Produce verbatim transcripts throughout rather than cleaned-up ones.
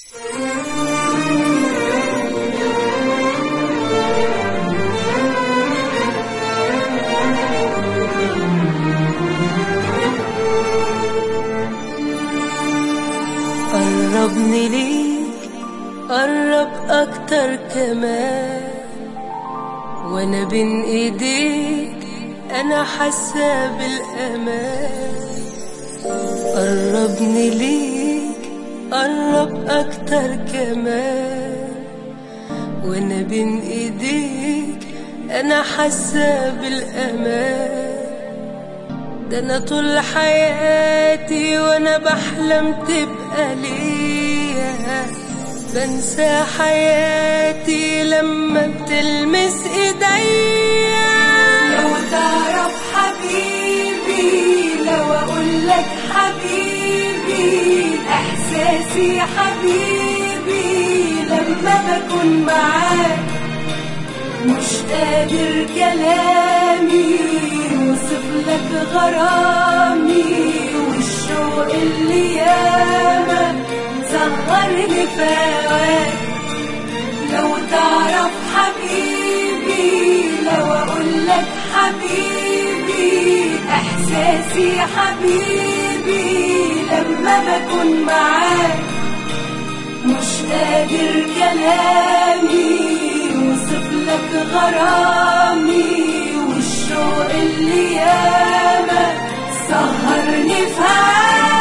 قربني ليك، قرب أكتر كمان، وأنا بين إيديك أنا حاسة بالأمان. قربني ليك، قرب أكتر كمان، وأنا بين إيديك أنا حاسة بالأمان. ده أنا طول حياتي وأنا بحلم تبقى ليا، بنسى حياتي لما بتلمس إيديا. لو تعرف حبيبي، لو أقولك حبيبي، إحساسي حبيبي لما بكون معاك، مش قادر كلامي وصفلك غرامي، والشوق اللي ياما سهرني في هواك. لو تعرف حبيبي، لو أقولك حبيبي، إحساسي حبيبي لما بكون معاك، مش قادر كلامي وصفلك غرامي، والشوق اللي ياما سهرني في هواك.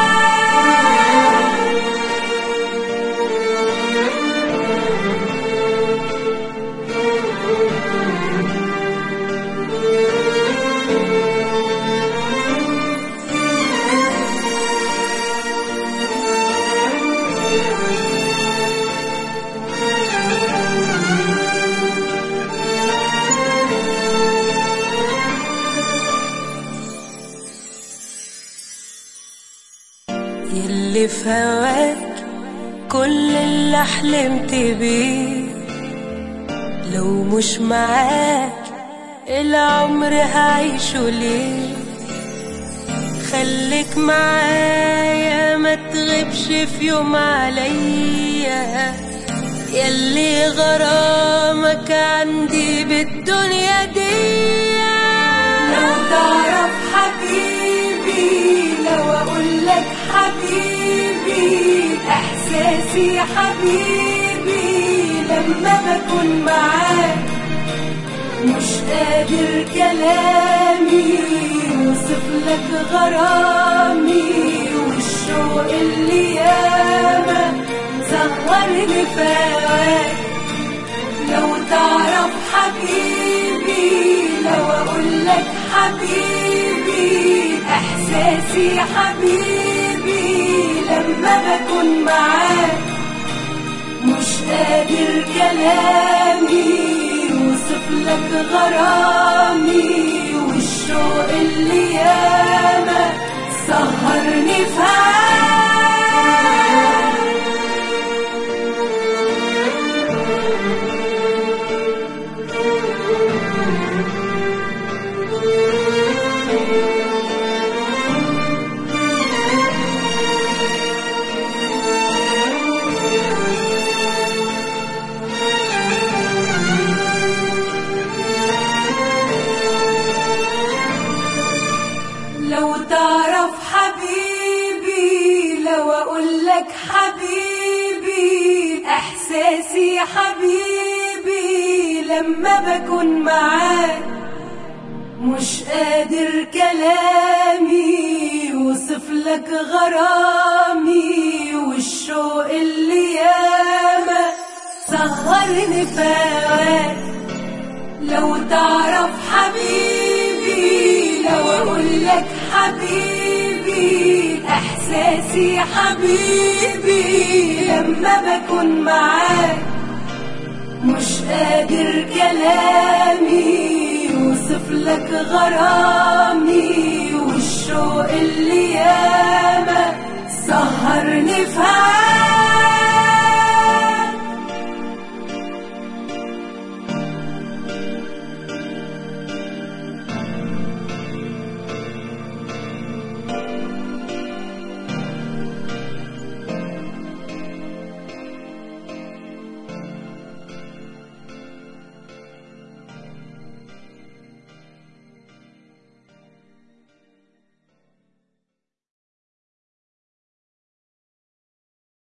يلي في هواك كل اللي حلمت بيه، لو مش معاك العمر هعيشه ليه؟ خليك معايا ما تغيبش في يوم عليا، يلي غرامك عندي بالدنيا دي. لو تعرف حبيبي، لو أقولك حبيبي، إحساسي حبيبي لما بكون معاك، مش قادر كلامي وصفلك غرامي، والشوق اللي ياما سهرني في هواك. لو تعرف حبيبي، لو أقولك حبيبي، إحساسي حبيبي لما بكون معاك، مش قادر كلامي وصفلك غرامي، والشوق اللي ياما سهرني في هواك. لو تعرف حبيبي، لو أقولك حبيبي، إحساسي حبيبي لما بكون معاك، مش قادر كلامي وصفلك غرامي، والشوق اللي ياما سهرني في هواك. لو تعرف حبيبي، لو أقولك حبيبي، إحساسي حبيبي لما بكون معاك، مش قادر كلامي وصفلك غرامي، والشوق اللي ياما سهرني في هواك.